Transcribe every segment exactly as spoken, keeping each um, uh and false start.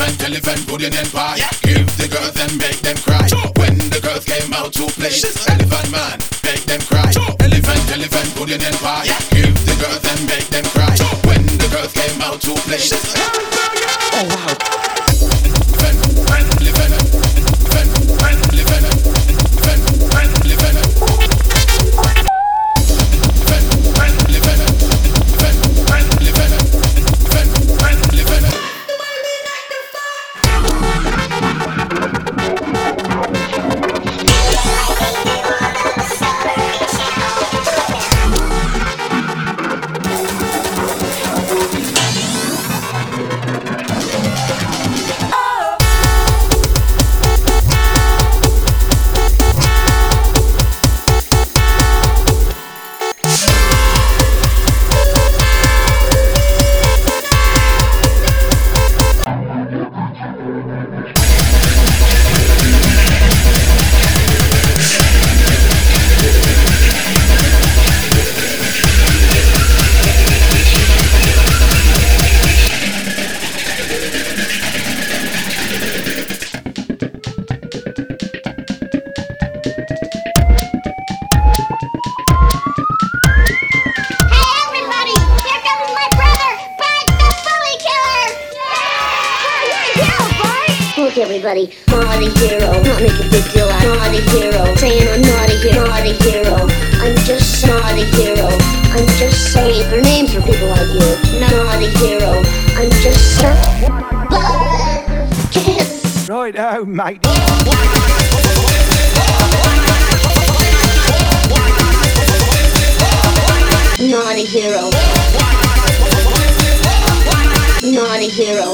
Elephant, elephant, pudding and pie. Yeah. Give the girls and make them cry. Jump. When the girls came out to play, elephant man, make them cry. Jump. Elephant, elephant, pudding and pie. Yeah. Give the girls and make them cry. Jump. When the girls came out to play. Oh wow. Everybody, not a hero, not make a big deal out. Not a hero, saying I'm not a hero, not a hero. I'm just not a hero. I'm just saying her names for people like you. Not a hero. I'm just so. Kiss. Right out, mate. Not a hero. Not a hero.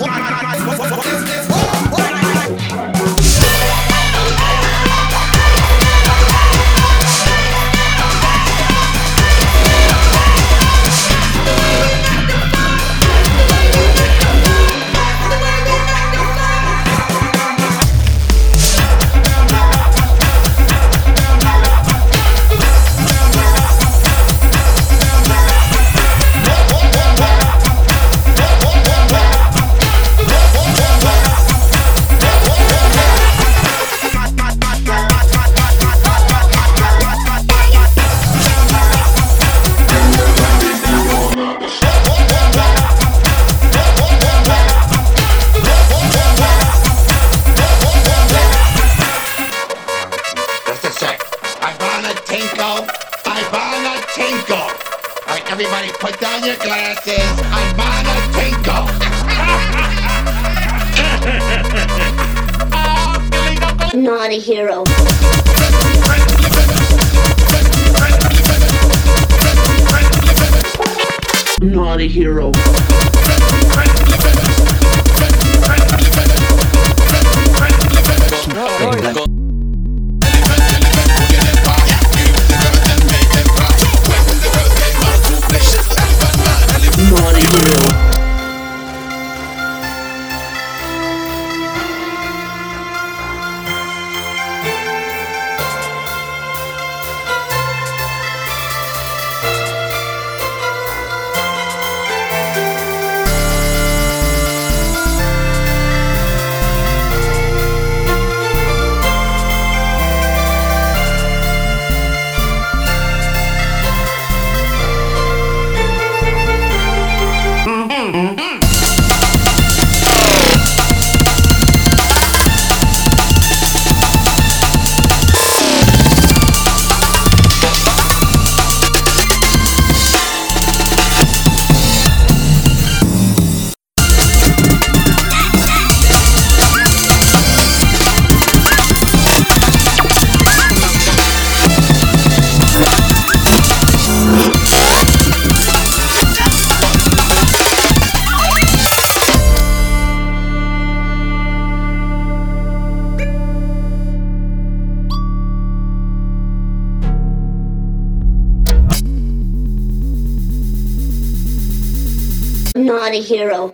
Everybody put down your glasses. I'm on a tinkle. Not a hero. Not a hero. Not a hero. Not a hero.